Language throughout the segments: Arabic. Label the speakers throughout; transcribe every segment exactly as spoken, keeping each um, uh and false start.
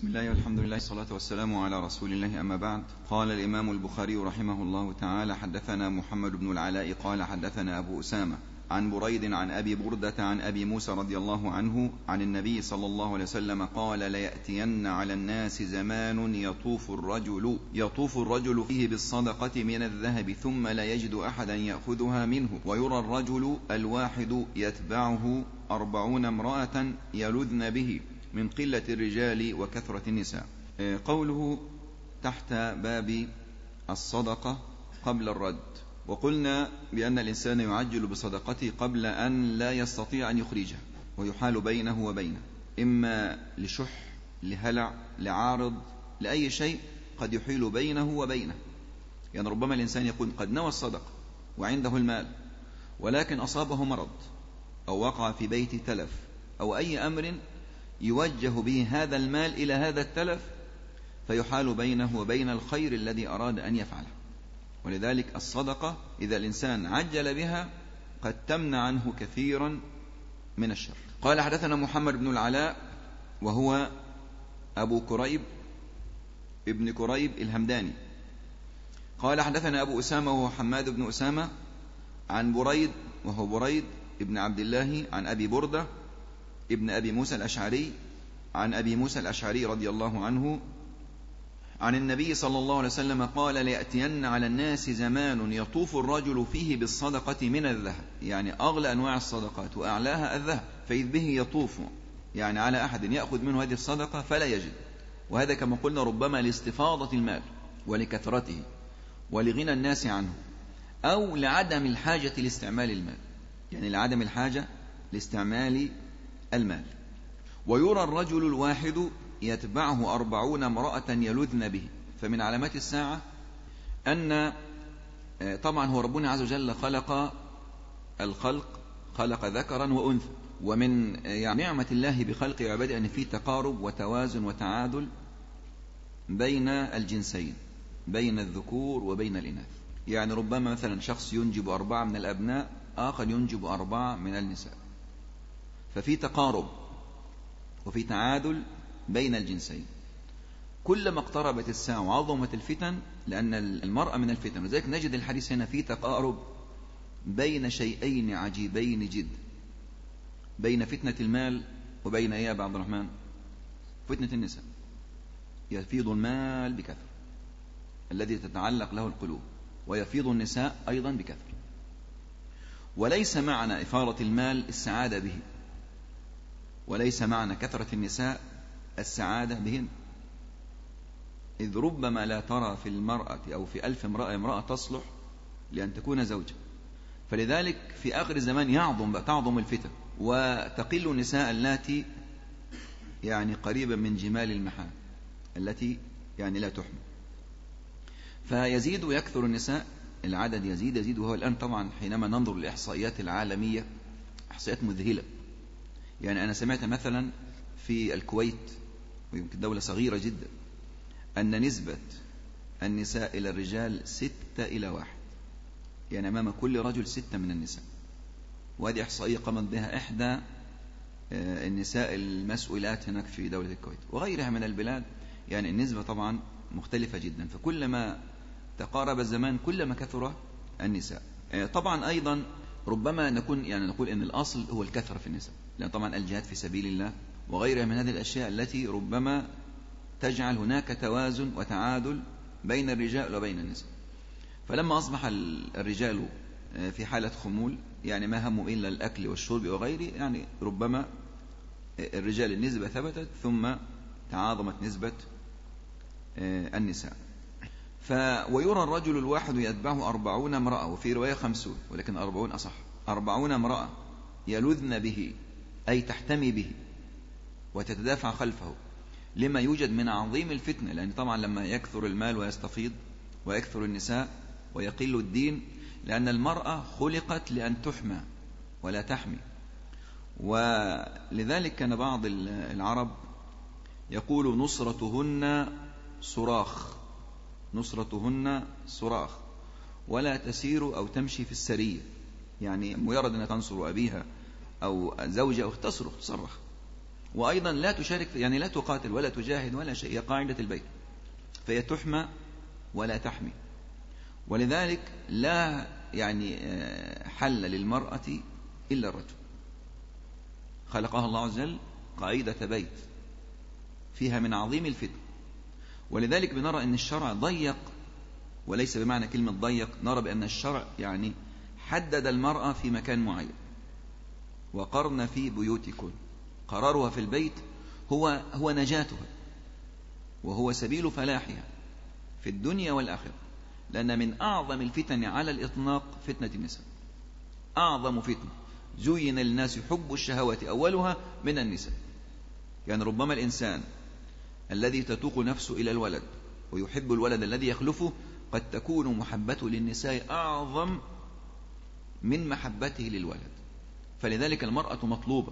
Speaker 1: بسم الله والحمد لله والصلاة والسلام على رسول الله، أما بعد. قال الإمام البخاري رحمه الله تعالى: حدثنا محمد بن العلاء قال حدثنا أبو أسامة عن بريد عن أبي بردة عن أبي موسى رضي الله عنه عن النبي صلى الله عليه وسلم قال: ليأتين على الناس زمان يطوف الرجل يطوف الرجل فيه بالصدقة من الذهب ثم لا يجد أحدا يأخذها منه، ويرى الرجل الواحد يتبعه أربعون امرأة يلذن به من قلة الرجال وكثرة النساء. قوله تحت باب الصدقة قبل الرد. وقلنا بأن الإنسان يعجل بصدقته قبل أن لا يستطيع أن يخرجها، ويحال بينه وبينه، إما لشح، لهلع، لعارض، لأي شيء قد يحيل بينه وبينه. يعني ربما الإنسان يكون قد نوى الصدقة وعنده المال، ولكن أصابه مرض أو وقع في بيت تلف أو أي أمر يوجه به هذا المال إلى هذا التلف، فيحال بينه وبين الخير الذي أراد أن يفعله. ولذلك الصدقة إذا الإنسان عجل بها قد تمنع عنه كثيرا من الشر. قال: حدثنا محمد بن العلاء وهو أبو كريب ابن كريب الهمداني. قال: حدثنا أبو أسامة وهو حماد بن أسامة عن بريد وهو بريد ابن عبد الله عن أبي بردة ابن أبي موسى الأشعري عن أبي موسى الأشعري رضي الله عنه عن النبي صلى الله عليه وسلم قال: ليأتين على الناس زمان يطوف الرجل فيه بالصدقة من الذهب، يعني أغلى أنواع الصدقات وأعلاها الذهب، فإذ به يطوف، يعني على أحد يأخذ منه هذه الصدقة فلا يجد. وهذا كما قلنا ربما لاستفاضة المال ولكثرته ولغنى الناس عنه، أو لعدم الحاجة لاستعمال المال، يعني لعدم الحاجة لاستعمال المال. ويرى الرجل الواحد يتبعه أربعون امرأة يلذن به. فمن علامات الساعة أن طبعا هو ربنا عز وجل خلق الخلق خلق ذكرا وأنثى، ومن يعني نعمة الله بخلق عباده أن فيه تقارب وتوازن وتعادل بين الجنسين، بين الذكور وبين الإناث. يعني ربما مثلا شخص ينجب أربعة من الأبناء، آخر ينجب أربعة من النساء، ففي تقارب وفي تعادل بين الجنسين. كلما اقتربت الساعة وعظمت الفتن، لأن المرأة من الفتن، وذلك نجد الحديث هنا في تقارب بين شيئين عجيبين جدا، بين فتنة المال وبين إيه يا أبا عبد الرحمن؟ فتنة النساء. يفيض المال بكثرة الذي تتعلق له القلوب، ويفيض النساء أيضا بكثرة. وليس معنى إفاضة المال السعادة به، وليس معنى كثرة النساء السعادة بهن، إذ ربما لا ترى في المرأة أو في ألف امرأة امرأة تصلح لأن تكون زوجة. فلذلك في آخر الزمان يعظم تعظم الفتن، وتقل النساء التي يعني قريبا من جمال المحال، التي يعني لا تحمل، فيزيد ويكثر النساء، العدد يزيد يزيد. وهو الآن طبعا حينما ننظر للإحصائيات العالمية إحصائيات مذهلة. يعني أنا سمعت مثلا في الكويت، ويمكن دولة صغيرة جدا، أن نسبة النساء إلى الرجال ستة إلى واحد، يعني أمام كل رجل ستة من النساء. وهذه إحصائية قامت بها إحدى النساء المسؤولات هناك في دولة الكويت وغيرها من البلاد. يعني النسبة طبعا مختلفة جدا، فكلما تقارب الزمان كلما كثر النساء. طبعا أيضا ربما نكون يعني نقول إن الأصل هو الكثرة في النساء، لأن طبعا الجهاد في سبيل الله وغيرها من هذه الأشياء التي ربما تجعل هناك توازن وتعادل بين الرجال وبين النساء. فلما أصبح الرجال في حالة خمول، يعني ما هموا إلا الأكل والشرب وغيره، يعني ربما الرجال النسبة ثبتت ثم تعاظمت نسبة النساء. ف ويرى الرجل الواحد يتبعه أربعون امرأة، وفي رواية خمسون، ولكن أربعون أصح، أربعون امرأة يلذن به، أي تحتمي به وتتدافع خلفه، لما يوجد من عظيم الفتنة. لأن طبعا لما يكثر المال ويستفيض ويكثر النساء ويقل الدين، لأن المرأة خلقت لأن تحمى ولا تحمي. ولذلك كان بعض العرب يقول: نصرتهن صراخ، نصرتهن صراخ، ولا تسير أو تمشي في السرية. يعني مجرد أن تنصر أبيها أو زوجها أو تصرخ تصرخ، وأيضا لا تشارك يعني لا تقاتل ولا تجاهد ولا شيء، هي قاعدة البيت، فهي تحمى ولا تحمي. ولذلك لا يعني حل للمرأة إلا الرجل، خلقها الله عز وجل قاعدة بيت فيها من عظيم الفتن. ولذلك بنرى أن الشرع ضيق، وليس بمعنى كلمة ضيق، نرى بأن الشرع يعني حدد المرأة في مكان معين، وقرن في بيوتكن، قرارها في البيت هو هو نجاتها وهو سبيل فلاحها في الدنيا والآخرة. لأن من أعظم الفتن على الإطلاق فتنة النساء، أعظم فتنة زين للناس حب الشهوات أولها من النساء. يعني ربما الإنسان الذي تتوق نفسه إلى الولد ويحب الولد الذي يخلفه قد تكون محبته للنساء أعظم من محبته للولد، فلذلك المرأة مطلوبة.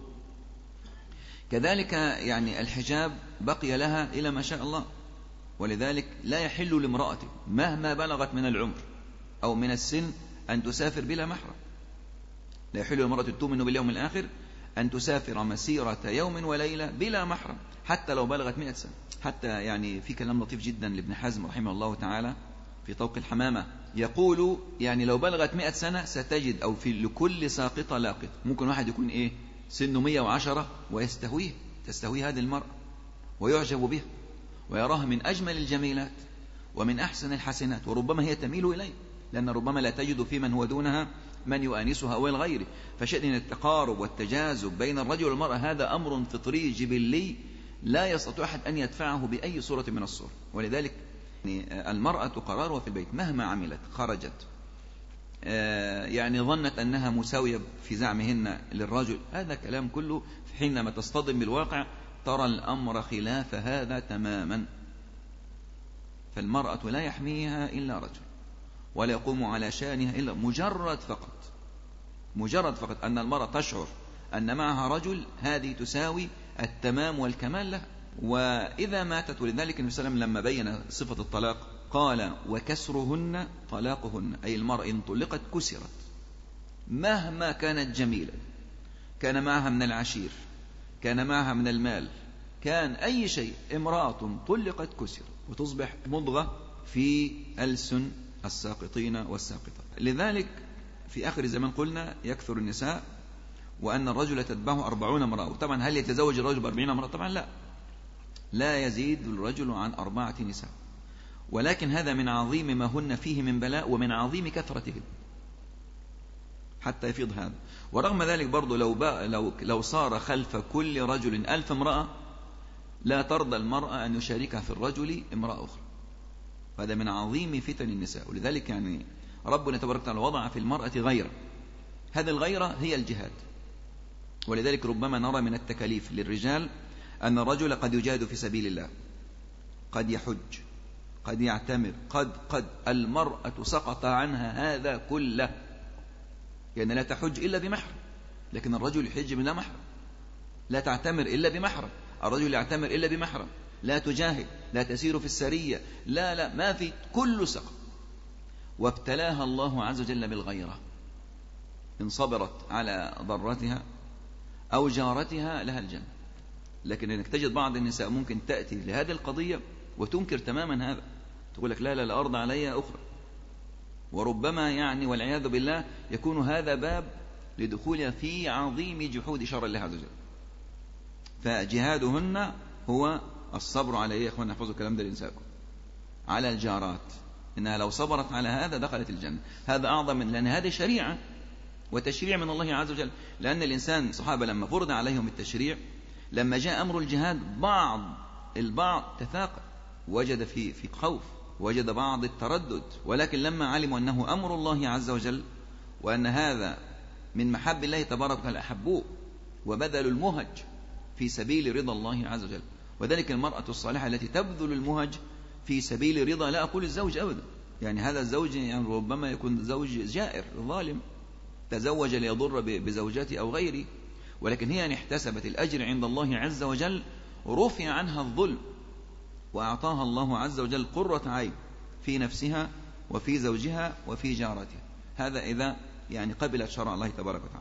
Speaker 1: كذلك يعني الحجاب بقي لها إلى ما شاء الله، ولذلك لا يحل لامرأة مهما بلغت من العمر أو من السن أن تسافر بلا محرم. لا يحل لامرأة تؤمن باليوم الآخر أن تسافر مسيرة يوم وليلة بلا محرم حتى لو بلغت مئة سنة. حتى يعني في كلام لطيف جدا لابن حزم رحمه الله تعالى في طوق الحمامة، يقول يعني لو بلغت مئة سنة ستجد أو في لكل ساقطة لاقط. ممكن واحد يكون إيه سنه مئة وعشرة ويستهويه، تستهويه هذه المرأة ويعجب بها ويراها من أجمل الجميلات ومن أحسن الحسنات، وربما هي تميل إليه، لأن ربما لا تجد في من هو دونها من يؤانسها أو الغير. فشأن التقارب والتجاذب بين الرجل والمرأة هذا أمر فطري جبلي لا يستطيع أحد أن يدفعه بأي صورة من الصور. ولذلك المرأة قرارها في البيت مهما عملت، خرجت يعني ظنت أنها مساوية في زعمهن للرجل، هذا كلام كله حينما تصطدم بالواقع ترى الأمر خلاف هذا تماما. فالمرأة لا يحميها إلا رجل ولا يقوم على شأنها إلا مجرد فقط مجرد فقط أن المرأة تشعر أن معها رجل، هذه تساوي التمام والكمال لها. وإذا ماتت، ولذلك النبي صلى الله عليه وسلم لما بين صفة الطلاق قال وكسرهن طلاقهن، أي المرأة إن طلقت كسرت مهما كانت جميلة، كان معها من العشير، كان معها من المال، كان أي شيء، امرأة طلقت كسرت وتصبح مضغة في ألسن الساقطين والساقطات. لذلك في آخر الزمان قلنا يكثر النساء وأن الرجل تتبعه أربعون امرأة. طبعا هل يتزوج الرجل بأربعين امرأة؟ طبعا لا، لا يزيد الرجل عن أربعة نساء، ولكن هذا من عظيم ما هن فيه من بلاء ومن عظيم كثرتهن حتى يفيض هذا. ورغم ذلك برضو لو, لو, لو صار خلف كل رجل ألف امرأة لا ترضى المرأة أن يشاركها في الرجل امرأة أخرى، هذا من عظيم فتن النساء. ولذلك يعني ربنا تبارك وتعالى وضع في المرأة غيرة، هذه الغيرة هي الجهاد. ولذلك ربما نرى من التكاليف للرجال أن الرجل قد يجاهد في سبيل الله، قد يحج، قد يعتمر، قد قد المرأة سقط عنها هذا كله، يعني لا تحج إلا بمحرم، لكن الرجل يحج بلا محرم، لا تعتمر إلا بمحرم، الرجل يعتمر إلا بمحرم، لا تجاهد، لا تسير في السرية، لا لا ما في، كل سقط. وابتلاها الله عز وجل بالغيرة، إن صبرت على ضرتها أو جارتها لها الجنة. لكن إنك تجد بعض النساء ممكن تأتي لهذه القضية وتنكر تماما هذا، تقول لك لا لا لا أرضى علي أخرى، وربما يعني والعياذ بالله يكون هذا باب لدخولها في عظيم جحود شرع الله عز وجل. فجهادهن هو الصبر على إيه يا أخوانا، احفظوا الكلام ده لنسائكم، على الجارات، إنها لو صبرت على هذا دخلت الجنة. هذا أعظم من، لأن هذه شريعة وتشريع من الله عز وجل. لأن الإنسان صحابة لما فرض عليهم التشريع، لما جاء أمر الجهاد بعض البعض تثاقل، وجد في في خوف، وجد بعض التردد، ولكن لما علموا أنه أمر الله عز وجل وأن هذا من محب الله تبارك وتعالى أحبوه وبذلوا المهج في سبيل رضا الله عز وجل. وذلك المرأة الصالحة التي تبذل المهج في سبيل رضا، لا أقول الزوج أبدا، يعني هذا الزوج يعني ربما يكون زوج جائر ظالم تزوج ليضر بزوجته أو غيره، ولكن هي أن احتسبت الأجر عند الله عز وجل، رفع عنها الظلم وأعطاها الله عز وجل قرة عين في نفسها وفي زوجها وفي جارتها. هذا إذا يعني قبلت شرع الله تبارك وتعالى.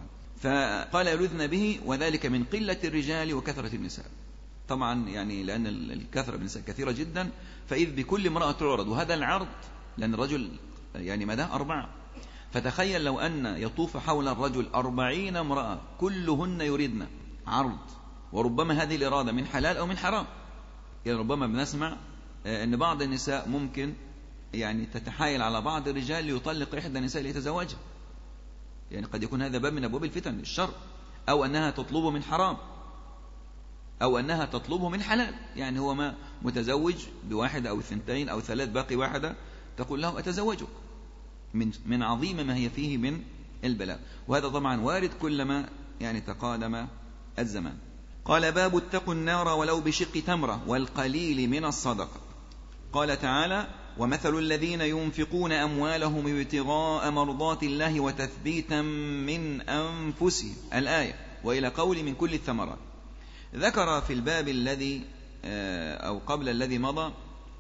Speaker 1: فقال يلذن به وذلك من قلة الرجال وكثرة النساء. طبعا يعني لأن الكثرة بالنساء كثيرة جدا، فإذ بكل امرأة تعرض، وهذا العرض لأن الرجل يعني مداه أربعة، فتخيل لو أن يطوف حول الرجل أربعين امرأة كلهن يريدن عرض، وربما هذه الإرادة من حلال أو من حرام. يعني ربما بنسمع أن بعض النساء ممكن يعني تتحايل على بعض الرجال ليطلق إحدى النساء ليتزوجها، يعني قد يكون هذا باب من أبواب الفتن الشر، أو أنها تطلبه من حرام، أو أنها تطلبه من حلال. يعني هو ما متزوج بواحدة أو اثنتين أو ثلاث، باقي واحدة تقول له أتزوجك، من من عظيم ما هي فيه من البلاء. وهذا طبعا وارد كلما يعني تقادم الزمان. قال باب اتقوا النار ولو بشق تمرة والقليل من الصدقة. قال تعالى ومثل الذين ينفقون أموالهم ابتغاء مرضات الله وتثبيتا من أنفسهم الآية، وإلى قول من كل الثمرات. ذكر في الباب الذي أو قبل الذي مضى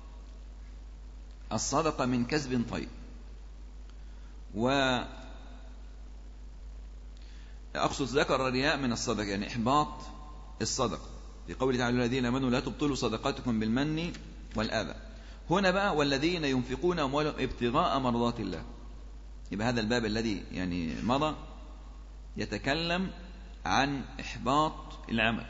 Speaker 1: الصدقة من كسب طيب، وأقصد ذكر الرياء من الصدقة يعني إحباط الصدقة، في قوله تعالى الذين آمنوا لا تبطلوا صدقاتكم بالمن والأذى. هنا بقى والذين ينفقون أموالهم ابتغاء مرضات الله، يبقى هذا الباب الذي يعني مضى يتكلم عن إحباط العمل،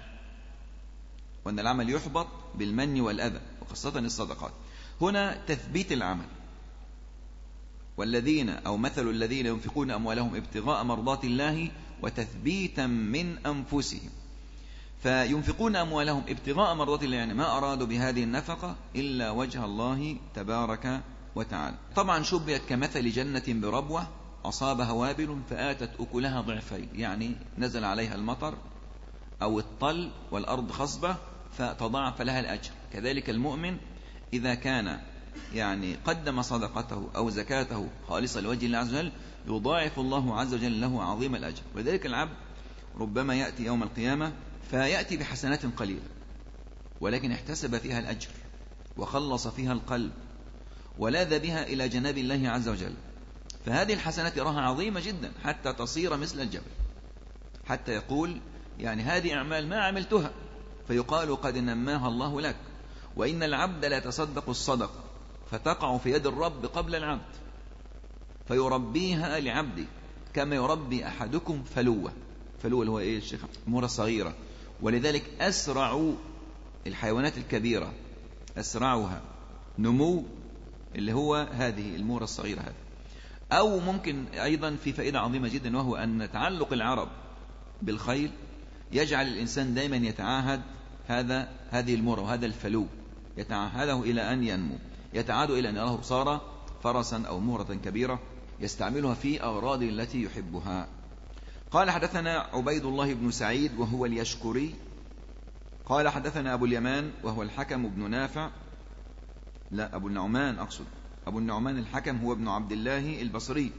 Speaker 1: وأن العمل يحبط بالمن والأذى وخاصة الصدقات. هنا تثبيت العمل، والذين أو مثل الذين ينفقون أموالهم ابتغاء مرضات الله وتثبيتا من أنفسهم. فينفقون أموالهم ابتغاء مرضات الله يعني ما أرادوا بهذه النفقة إلا وجه الله تبارك وتعالى. طبعا شبهت كمثل جنة بربوة أصابها وابل فآتت أكلها ضعفين، يعني نزل عليها المطر أو الطل والأرض خصبة فتضاعف لها الأجر. كذلك المؤمن إذا كان يعني قدم صدقته أو زكاته خالصة لوجه الله عز وجل يضاعف الله عز وجل له عظيم الأجر. ولذلك العبد ربما يأتي يوم القيامة فيأتي بحسنات قليلة ولكن احتسب فيها الأجر وخلص فيها القلب ولاذ بها إلى جناب الله عز وجل، فهذه الحسنات يراها عظيمة جدا حتى تصير مثل الجبل، حتى يقول يعني هذه أعمال ما عملتها، فيقال قد نماها الله لك. وإن العبد لا يتصدق الصدقة فتقع في يد الرب قبل العبد فيربيها لعبده كما يربي أحدكم فلوة. فلوة اللي هو إيه الشيخ؟ المورة الصغيرة. ولذلك أسرع الحيوانات الكبيرة أسرعها نمو اللي هو هذه المورة الصغيرة هذه. أو ممكن أيضا في فائدة عظيمة جدا، وهو أن تعلق العرب بالخيل يجعل الإنسان دائما يتعاهد هذا هذه المورة وهذا الفلو، يتعاهده إلى أن ينمو، يتعاد إلى أن يراه صار فرسا أو مورة كبيرة يستعملها في أغراض التي يحبها. قال حدثنا عبيد الله بن سعيد وهو اليشكري قال حدثنا أبو اليمان وهو الحكم بن نافع، لا أبو النعمان أقصد، أبو النعمان الحكم هو ابن عبد الله البصري.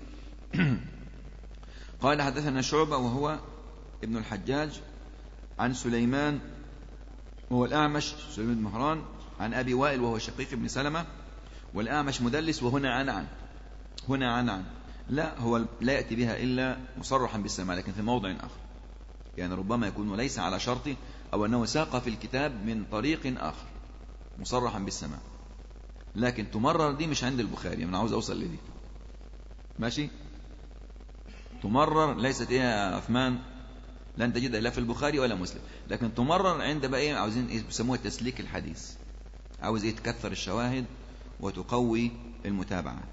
Speaker 1: قال حدثنا شعبة وهو ابن الحجاج عن سليمان وهو الأعمش سليمان بن مهران عن أبي وائل وهو شقيق بن سلمة، والأعمش مدلس. وهنا عن عن هنا عن عن لا هو لا يأتي بها إلا مصرحا بالسماع لكن في موضع آخر، يعني ربما يكون ليس على شرطه أو أنه ساق في الكتاب من طريق آخر مصرحا بالسماع، لكن تمرر دي مش عند البخاري، أنا عاوز أوصل لدي ماشي. تمرر ليست إيه يا عثمان؟ لن تجدها لا في البخاري ولا مسلم، لكن تمرر عند بقى إيه عاوزين إيه بيسموها تسليك الحديث، عاوز إيه تكثر الشواهد وتقوي المتابعات.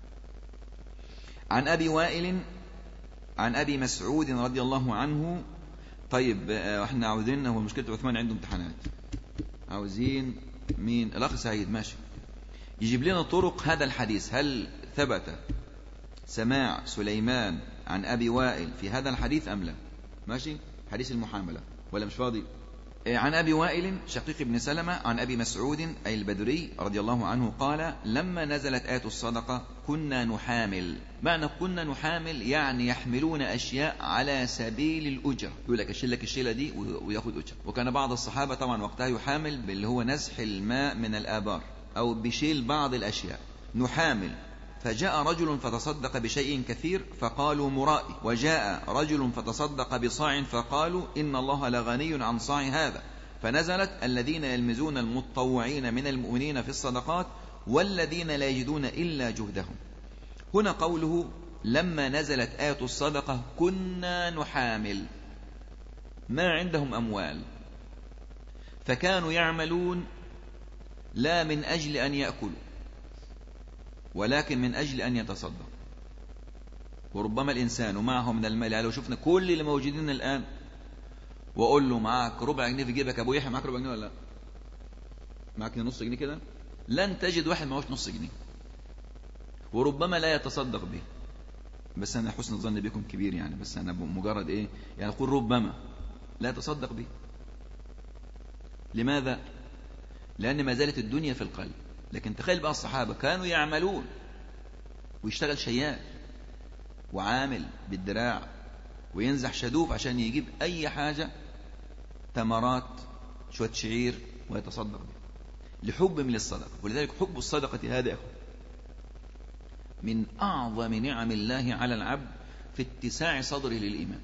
Speaker 1: عن أبي وائل عن أبي مسعود رضي الله عنه. طيب احنا عاوزين، هو مشكلة عثمان عنده امتحانات، عاوزين مين؟ الأخ سعيد ماشي يجيب لنا طرق هذا الحديث، هل ثبت سماع سليمان عن أبي وائل في هذا الحديث أم لا؟ ماشي، حديث المحاملة ولا مش فاضي؟ عن أبي وائل شقيق بن سلمة عن أبي مسعود أي البدري رضي الله عنه قال لما نزلت آية الصدقة كنا نحامل. معنى كنا نحامل يعني يحملون أشياء على سبيل الأجرة، يقول لك أشيل لك الشيلة دي ويأخذ أجرة. وكان بعض الصحابة طبعا وقتها يحامل باللي هو نزح الماء من الآبار أو بشيل بعض الأشياء، نحامل فجاء رجل فتصدق بشيء كثير فقالوا مرائي، وجاء رجل فتصدق بصاع فقالوا إن الله لغني عن صاع هذا، فنزلت الذين يلمزون المتطوعين من المؤمنين في الصدقات والذين لا يجدون إلا جهدهم. هنا قوله لما نزلت آية الصدقة كنا نحامل، ما عندهم أموال فكانوا يعملون لا من أجل أن يأكلوا ولكن من أجل أن يتصدق. وربما الإنسان معه من المال، يعني لو شفنا كل اللي موجودين الآن وأقول له معك ربع جنيه في جيبك أبو يحيى، معك ربع جنيه ولا لا؟ معك نص جنيه كده؟ لن تجد واحد معهوش نص جنيه، وربما لا يتصدق به. بس أنا حسن الظن بكم كبير يعني، بس أنا مجرد إيه يعني أقول ربما لا يتصدق به. لماذا؟ لأن ما زالت الدنيا في القلب. لكن تخيل بقى الصحابة كانوا يعملون، ويشتغل شيال وعامل بالدراع وينزح شدوف عشان يجيب أي حاجة، تمرات شوية شعير ويتصدق به لحب من الصدقة. ولذلك حب الصدقة هذا من أعظم نعم الله على العبد في اتساع صدره للإيمان.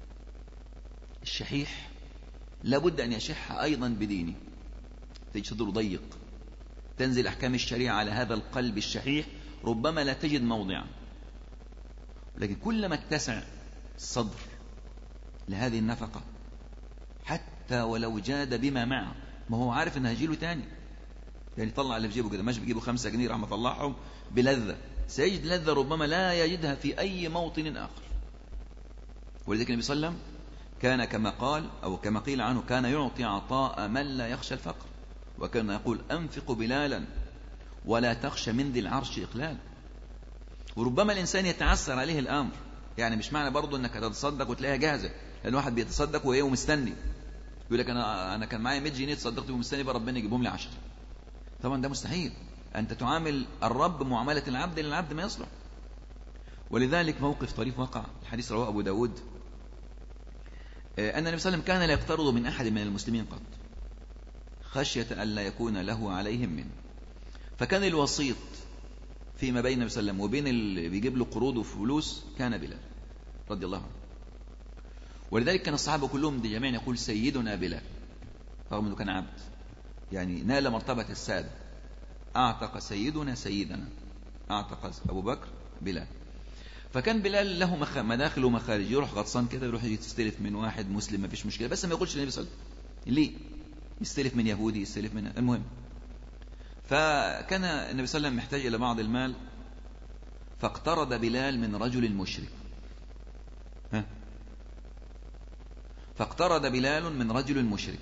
Speaker 1: الشحيح لابد أن يشح أيضا بدينه، تجد صدره ضيق، تنزل أحكام الشريعة على هذا القلب الشحيح ربما لا تجد موضعا. لكن كلما اتسع الصدر لهذه النفقة حتى ولو جاد بما معه، ما هو عارف أنه هيجيله تاني، يعني طلع اللي في جيبه كده، ماشي بيجيبه خمسة جنيه راح مطلعهم بلذة، سيجد لذة ربما لا يجدها في أي موطن آخر. ولذلك النبي صلى الله عليه وسلم كان كما قال أو كما قيل عنه كان يعطي عطاء من لا يخشى الفقر، وكان يقول أنفق بلالا ولا تخشى من ذي العرش إقلال. وربما الإنسان يتعسر عليه الأمر، يعني مش معنى برضو أنك تتصدق وتلاقيها جاهزة، لأن واحد بيتصدق وهي مستني يقول لك أنا أنا كان معايا مية جنيه تصدقت ومستني بقى ربنا يجيبهم لي عشرة. طبعا ده مستحيل، أنت تعامل الرب معاملة العبد للعبد ما يصلح. ولذلك موقف طريف وقع، الحديث رواه أبو داود، أن النبي صلى الله عليه وسلم كان لا يقترض من أحد من المسلمين قط خشية أن لا يكون له عليهم منه، فكان الوسيط فيما بين النبي صلى الله عليه وسلم وبين اللي بيجيب له قروض وفلوس كان بلال رضي الله عنه. ولذلك كان الصحابة كلهم جميعا يقول سيدنا بلال، رغم أنه كان عبد، يعني نال مرتبة السادة. أعتق سيدنا سيدنا، أعتق أبو بكر بلال. فكان بلال له مداخل ومخارج، يروح غطسان كده يروح يستلف من واحد مسلم ما فيش مشكلة، بس ما يقولش النبي صلى الله عليه وسلم ليه، يستلف من يهودي يستلف من المهم. فكان النبي صلى الله عليه وسلم محتاج إلى بعض المال، فاقترض بلال من رجل مشرك. ها؟ فاقترض بلال من رجل مشرك.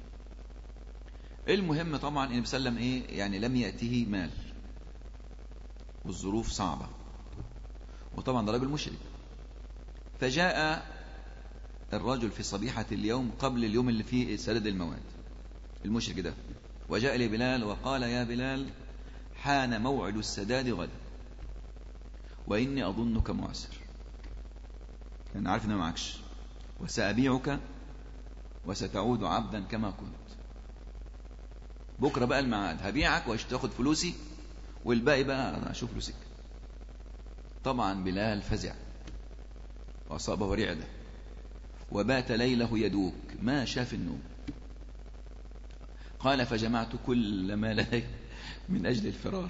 Speaker 1: المهم طبعا النبي صلى الله عليه وسلم إيه يعني لم يأته مال والظروف صعبة، وطبعا ده رجل مشرك. فجاء الرجل في صبيحة اليوم قبل اليوم اللي فيه سدد المواد، المشرك ده، وجاء لبلال وقال يا بلال حان موعد السداد غدا وإني أظنك معسر، أنا عارف أنه معكش، وسأبيعك وستعود عبدا كما كنت، بكرة بقى الميعاد هبيعك واشتاخد فلوسي والباقي بقى أشوف له سكة. طبعا بلال فزع وأصابه رعدة وبات ليله يدوك ما شاف النوم. قال فجمعت كل ما لدي من أجل الفرار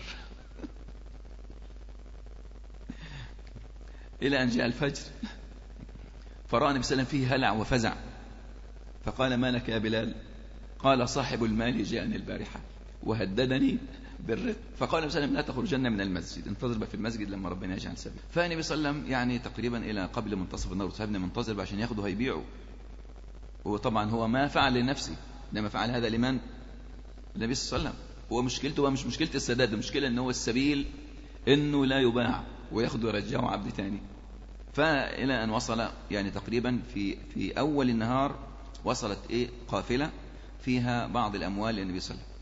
Speaker 1: إلى أن جاء الفجر، فرأى النبي صلى الله عليه وسلم فيه هلع وفزع، فقال ما لك يا بلال؟ قال صاحب المال جاءني البارحة وهددني بالرد. فقال النبي صلى الله عليه وسلم لا تخرجن من المسجد، انتظر في المسجد لما ربنا يجعل سبيل. فالنبي صلى الله عليه وسلم يعني تقريبا إلى قبل منتصف النهار صاحبنا منتظر عشان ياخده هيبيعه، وطبعا هو ما فعل لنفسه إنما فعل هذا لمن؟ النبي صلى الله عليه وسلم. هو مشكلته هو مش مشكلة السداد، المشكلة إنه هو السبيل إنه لا يباع وياخده ويرجعه عبد تاني. فإلى أن وصل يعني تقريبا في في أول النهار وصلت إيه قافلة فيها بعض الأموال للنبي صلى الله عليه وسلم.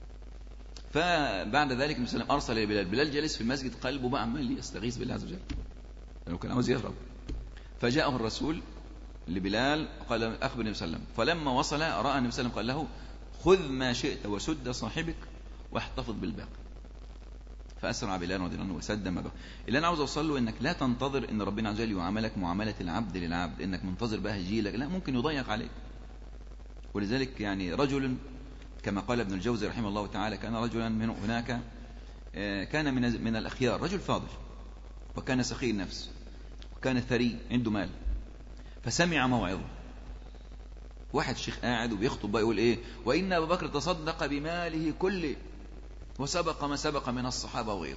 Speaker 1: فبعد ذلك النبي صلى الله عليه وسلم أرسل لبلال، بلال جالس في المسجد قلبه بقى عمال يستغيث بالله عز وجل لأنه كان عاوز يهرب. فجاءه الرسول لبلال قال أخبر النبي صلى الله عليه وسلم، فلما وصل رأى النبي صلى الله عليه وسلم قال له خذ ما شئت وسد صاحبك واحتفظ بالباقي. فأسرع بلال رضي الله عنه وسد ما بقى. اللي أنا عاوز أوصل له إنك لا تنتظر إن ربنا عز وجل يعاملك معاملة العبد للعبد، إنك منتظر بقى هيجيلك، لا، ممكن يضيق عليك. ولذلك يعني رجل كما قال ابن الجوزي رحمه الله تعالى، كان رجلا من هناك كان من من الأخيار، رجل فاضل وكان سخي النفس وكان ثري عنده مال، فسمع موعظة. واحد شيخ قاعد وبيخطب بقى يقول ايه: وإن أبا بكر تصدق بماله كله وسبق ما سبق من الصحابة وغيره.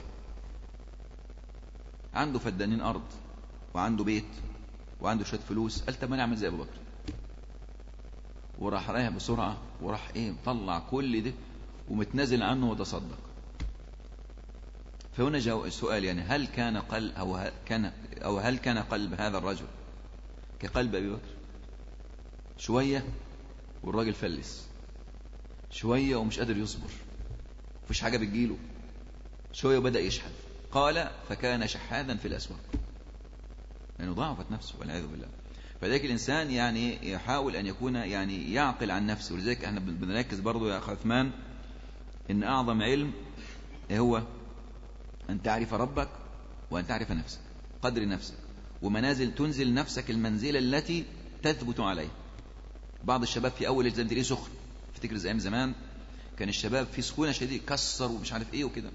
Speaker 1: عنده فدانين أرض وعنده بيت وعنده شوية فلوس، قال طب ما نعمل زي أبو بكر، وراح رايح بسرعة وراح ايه طلع كل ده ومتنازل عنه وتصدق. فهنا جاء السؤال، يعني هل كان قلب أو كان أو هل كان قلب هذا الرجل كقلب أبي بكر؟ شوية والراجل فلس، شوية ومش قادر يصبر، مفيش حاجة بتجيله، شوية وبدأ يشحذ. قال: فكان شحاذا في الأسواق، لأنه يعني ضعفت نفسه والعياذ بالله. فذلك الإنسان يعني يحاول أن يكون يعني يعقل عن نفسه. ولذلك احنا بنركز برضو يا أخ عثمان إن أعظم علم هو أن تعرف ربك وأن تعرف نفسك، قدر نفسك ومنازل، تنزل نفسك المنزلة التي تثبت عليه. بعض الشباب في أول الزمن تلاقيه سخن، افتكر زي أيام زمان كان الشباب في سخونة شديد، كسر ومش عارف إيه وكده،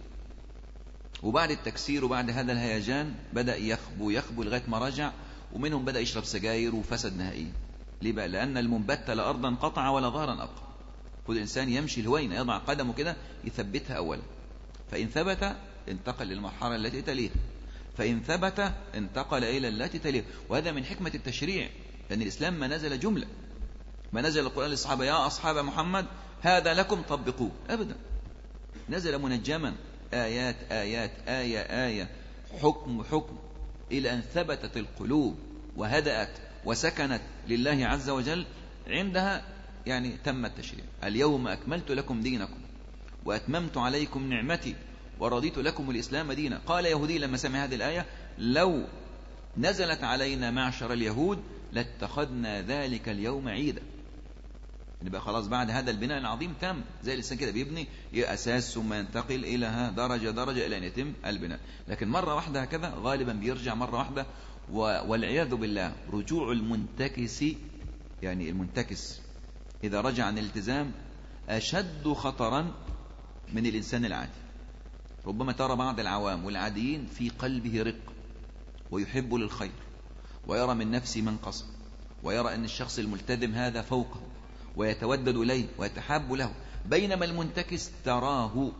Speaker 1: وبعد التكسير وبعد هذا الهيجان بدأ يخبو يخبو لغاية ما رجع، ومنهم بدأ يشرب سجاير وفسد نهائيا. ليه بقى؟ لأن المنبت لا أرضا قطع ولا ظهرا أبقى. خذ الإنسان يمشي الهوينة، يضع قدمه كده يثبتها أولا، فإن ثبت انتقل للمرحلة التي تليها، فإن ثبت انتقل إلى التي تليها. وهذا من حكمة التشريع، لأن الإسلام ما نزل جملة، ما نزل القرآن للصحابة يا أصحاب محمد هذا لكم طبقوه، أبدا، نزل منجما، آيات آيات آية آية، حكم حكم، إلى أن ثبتت القلوب وهدأت وسكنت لله عز وجل. عندها يعني تم التشريع. اليوم أكملت لكم دينكم وأتممت عليكم نعمتي ورضيت لكم الإسلام دينا. قال يهودي لما سمع هذه الآية: لو نزلت علينا معشر اليهود لاتخذنا ذلك اليوم عيدا. يبقى خلاص بعد هذا البناء العظيم تم، زي الإنسان كده بيبني أساس ثم ينتقل إلى درجة درجة إلى أن يتم البناء. لكن مرة واحدة هكذا غالبا بيرجع مرة واحدة، والعياذ بالله رجوع المنتكس، يعني المنتكس إذا رجع عن الالتزام أشد خطرا من الإنسان العادي. ربما ترى بعض العوام والعاديين في قلبه رق ويحب للخير ويرى من نفسه منقصا، ويرى أن الشخص الملتزم هذا فوقه ويتودد إليه ويتحاب له، بينما المنتكس تراه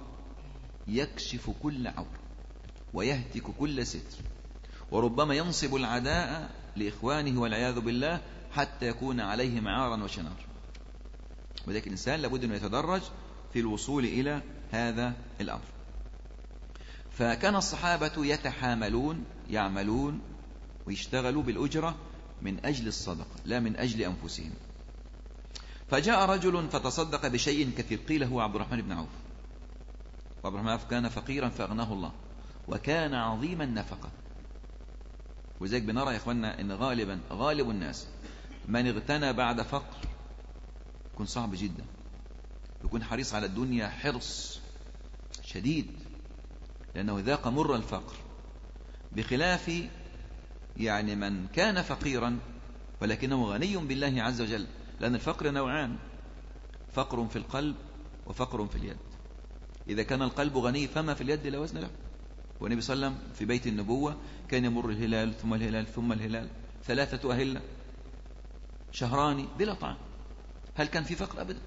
Speaker 1: يكشف كل عور ويهتك كل ستر، وربما ينصب العداء لإخوانه والعياذ بالله حتى يكون عليهم عارا وشنار. وذلك الإنسان لابد أن يتدرج في الوصول إلى هذا الأمر. فكان الصحابة يتحاملون، يعملون ويشتغلوا بالأجرة من أجل الصدقة لا من أجل أنفسهم. فجاء رجل فتصدق بشيء كثير، قيل هو عبد الرحمن بن عوف. وعبد الرحمن بن عوف كان فقيرا فأغناه الله، وكان عظيم النفقة. وذلك بنرى يا إخواننا أن غالبا غالب الناس من اغتنى بعد فقر يكون صعب جدا، يكون حريص على الدنيا حرص شديد، لأنه ذاق مر الفقر، بخلاف يعني من كان فقيرا ولكنه غني بالله عز وجل. لأن الفقر نوعان: فقر في القلب وفقر في اليد. إذا كان القلب غني فما في اليد لا وزن له. والنبي صلى الله عليه وسلم في بيت النبوة كان يمر الهلال ثم الهلال ثم الهلال ثلاثة أهلة شهران بلا طعام. هل كان في فقر؟ أبدا.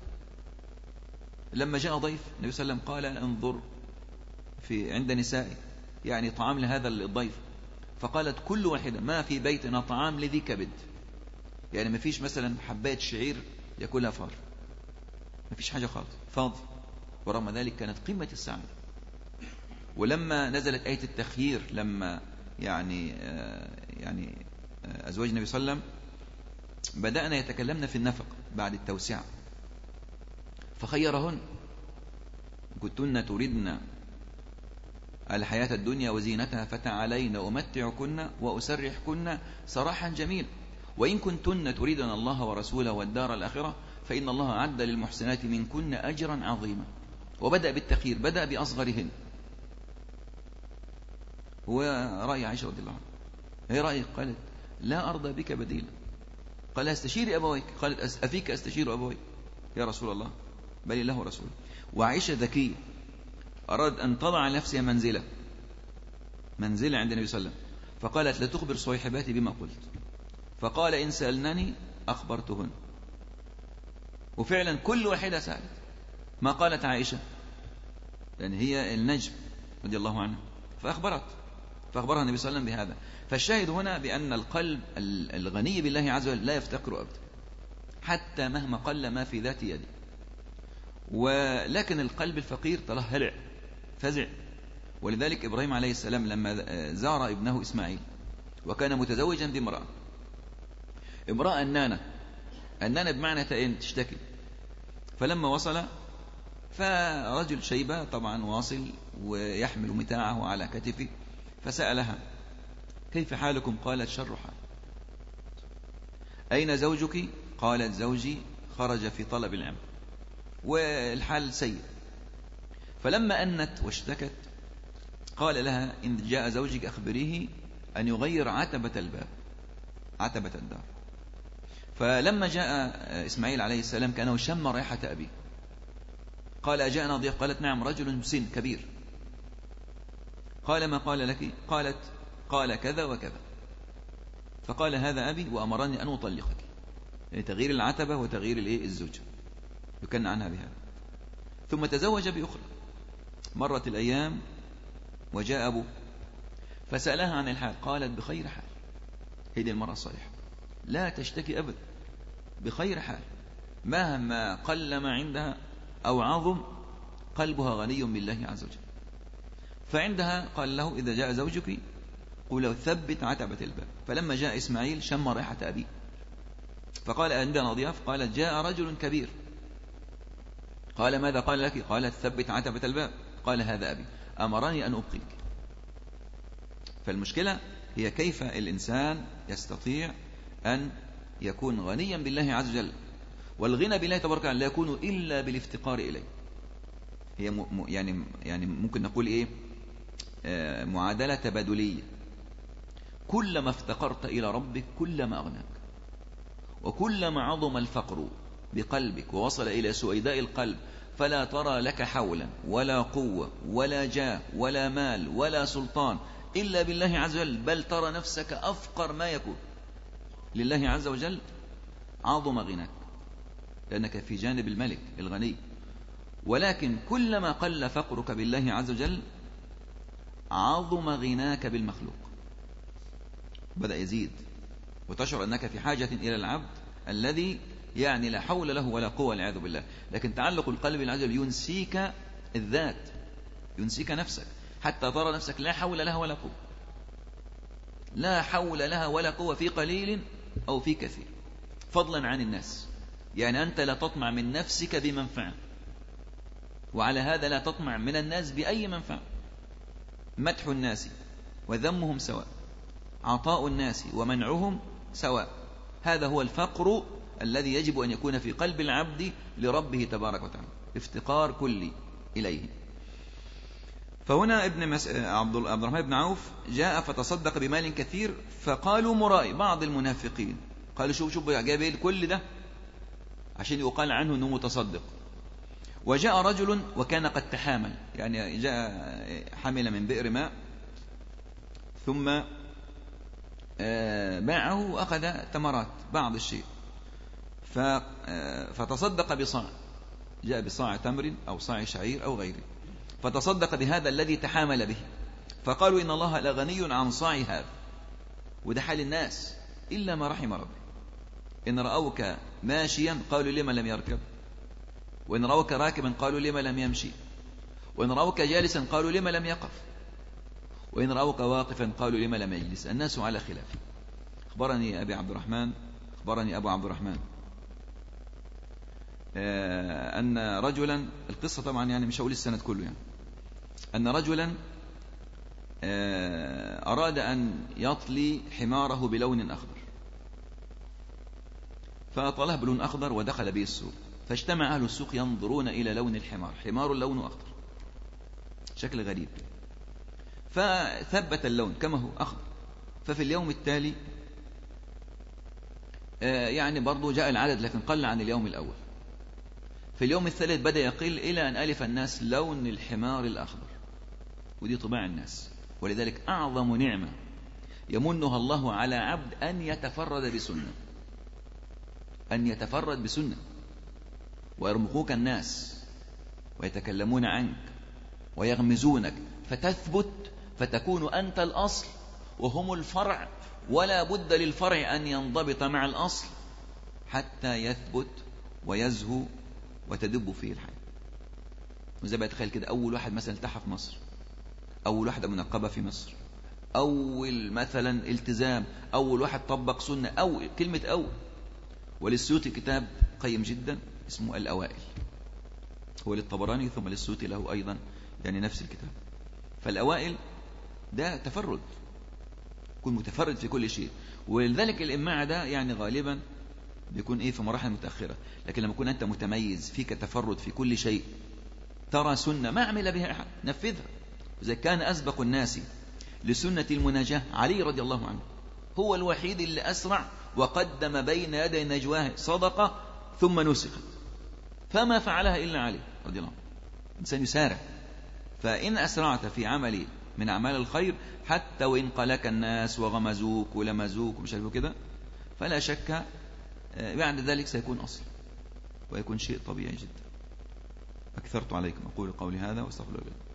Speaker 1: لما جاء ضيف النبي صلى الله عليه وسلم قال: انظر في عند نسائي يعني طعام لهذا الضيف، فقالت كل واحدة: ما في بيتنا طعام لذي كبد. يعني ما فيش مثلا حباية شعير يأكلها فار، ما فيش حاجة خالص، فاضي. ورغم ذلك كانت قمة السعادة. ولما نزلت آية التخيير، لما يعني آه يعني آه أزواج النبي صلى الله عليه وسلم بدأنا يتكلمنا في النفق بعد التوسعة، فخيرهن: كنتن تردن الحياة الدنيا وزينتها فتعالين أمتعكن وأسرحكن سراحا جميلا، وإن كنتن تريدن الله ورسوله والدار الآخرة فإن الله أعد للمحسنات منكن أجرا عظيما. وبدأ بالتخيير، بدأ بأصغرهن.
Speaker 2: هو رأي عائشة رضي الله عنها. هي رأيك؟ قالت لا أرضى بك بديلا. قال استشيري أبويك. قالت أفيك أستشير أبوي يا رسول الله؟ بل الله رسول. وعائشة ذكية، أراد أن تضع نفسها منزلة منزلة عند النبي صلى الله عليه وسلم، فقالت لا تخبر صيحباتي بما قلت. فقال إن سألنني أخبرتهن. وفعلا كل واحدة سألت. ما قالت عائشة؟ لأن هي النجم رضي الله عنها، فأخبرت فأخبرها النبي صلى الله عليه وسلم بهذا. فالشاهد هنا بأن القلب الغني بالله عز وجل لا يفتقر أبدا، حتى مهما قل ما في ذات يده. ولكن القلب الفقير تراه هلع فزع. ولذلك إبراهيم عليه السلام لما زار ابنه إسماعيل وكان متزوجا بامرأة امرأة أنانة أنانة بمعنى تأين تشتكي. فلما وصل فرجل شيبة طبعا واصل ويحمل متاعه على كتفه، فسألها كيف حالكم؟ قالت شر حال. أين زوجك؟ قالت زوجي خرج في طلب العمل والحال سيء. فلما أنت واشتكت قال لها إن جاء زوجك أخبريه أن يغير عتبة الباب عتبة الدار. فلما جاء إسماعيل عليه السلام كأنه شم ريحة أبيه، قال أجاءنا ضيف؟ قالت نعم رجل سن كبير. قال ما قال لك؟ قالت قال كذا وكذا. فقال هذا أبي وأمرني أن أطلقك، يعني تغيير العتبة وتغيير الزوجة، يكن عنها بهذا. ثم تزوج بأخرى. مرت الأيام وجاء أبوه فسألها عن الحال، قالت بخير حال. هذه المرأة الصالحة لا تشتكي أبدا، بخير حال، مهما قل ما عندها أو عظم قلبها غني بالله عز وجل. فعندها قال له إذا جاء زوجك قل له ثبت عتبة الباب. فلما جاء إسماعيل شم ريحة أبيه فقال عندنا ضياف؟ قالت جاء رجل كبير. قال ماذا قال لك؟ قالت ثبت عتبة الباب. قال هذا أبي أمرني أن أبقيك. فالمشكلة هي كيف الإنسان يستطيع أن يكون غنيا بالله عز وجل. والغنى بالله تبارك وتعالى لا يكون إلا بالافتقار إليه. هي م يعني يعني ممكن نقول إيه آه معادلة تبادلية. كلما افتقرت إلى ربك كلما أغناك، وكلما عظم الفقر بقلبك ووصل إلى سويداء القلب فلا ترى لك حولا ولا قوة ولا جاه ولا مال ولا سلطان إلا بالله عز وجل، بل ترى نفسك أفقر ما يكون لله عز وجل، عظم غناك لأنك في جانب الملك الغني. ولكن كلما قل فقرك بالله عز وجل عظم غناك بالمخلوق، بدأ يزيد وتشعر أنك في حاجة إلى العبد الذي يعني لا حول له ولا قوة والعياذ بالله. لكن تعلق القلب بالعز وجل ينسيك الذات، ينسيك نفسك، حتى ترى نفسك لا حول لها ولا قوة، لا حول لها ولا قوة في قليل أو في كثير، فضلا عن الناس. يعني أنت لا تطمع من نفسك بمنفعة، وعلى هذا لا تطمع من الناس بأي منفعة. مدح الناس وذمهم سواء، عطاء الناس ومنعهم سواء. هذا هو الفقر الذي يجب أن يكون في قلب العبد لربه تبارك وتعالى، افتقار كلي إليه. فهنا ابن مس... عبد الرحمن بن عوف جاء فتصدق بمال كثير، فقالوا مرائي، بعض المنافقين قالوا شوف شوف جاب ايه كل ده عشان يقال عنه انه متصدق. وجاء رجل وكان قد تحامل، يعني جاء حمل من بئر ماء ثم باعه وأخذ تمرات بعض الشيء، فتصدق بصاع، جاء بصاع تمر أو صاع شعير أو غيره، فتصدق بهذا الذي تحامل به. فقالوا إن الله لغني عن صاع هذا. وده حال الناس إلا ما رحم ربي. إن رأوك ماشيا قالوا لما لم يركب، وإن رأوك راكبا قالوا لما لم يمشي، وإن رأوك جالسا قالوا لما لم يقف، وإن رأوك واقفا قالوا لما لم يجلس. الناس على خلاف. أخبرني أبي عبد الرحمن أخبرني أبو عبد الرحمن آه أن رجلا، القصة طبعا يعني مش هقول السند كله، يعني أن رجلا آه أراد أن يطلي حماره بلون أخضر، فأطله بلون أخضر ودخل به السوق، فاجتمع أهل السوق ينظرون إلى لون الحمار، حمار لونه أخضر، شكل غريب. فثبت اللون كما هو أخضر. ففي اليوم التالي يعني برضو جاء العدد لكن قل عن اليوم الأول. في اليوم الثالث بدأ يقل إلى أن ألف الناس لون الحمار الأخضر، ودي طباع الناس. ولذلك أعظم نعمة يمنها الله على عبد أن يتفرد بسنة، أن يتفرد بسنة، ويرمقوك الناس ويتكلمون عنك ويغمزونك فتثبت، فتكون أنت الأصل وهم الفرع، ولا بد للفرع أن ينضبط مع الأصل حتى يثبت ويزهو وتدب فيه الحياة. وزي بقى تخيل كده، أول واحد مثلا التحى في مصر، أول واحدة منقبة في مصر، أول مثلا التزام، أول واحد طبق سنة، أو كلمة أول. وللسيوطي كتاب قيم جدا اسمه الأوائل، هو للطبراني ثم للسيوطي له أيضا يعني نفس الكتاب. فالأوائل ده تفرد، يكون متفرد في كل شيء. ولذلك الإماعة ده يعني غالبا بيكون إيه في مراحل متأخرة، لكن لما يكون أنت متميز فيك تفرد في كل شيء، ترى سنة ما عمل بها أحد نفذها. إذا كان أسبق الناس لسنة المناجاة علي رضي الله عنه، هو الوحيد اللي أسرع وقدم بين يدي نجواه صدقة ثم نسخت، فما فعلها إلا علي رضي الله عنه. إنسان يسارع. فإن أسرعت في عمل من أعمال الخير حتى وإن قالك الناس وغمزوك ولمزوك ومش عارف كده، فلا شك بعد ذلك سيكون أصل ويكون شيء طبيعي جدا. أكثرت عليكم، أقول قولي هذا واستغفر الله.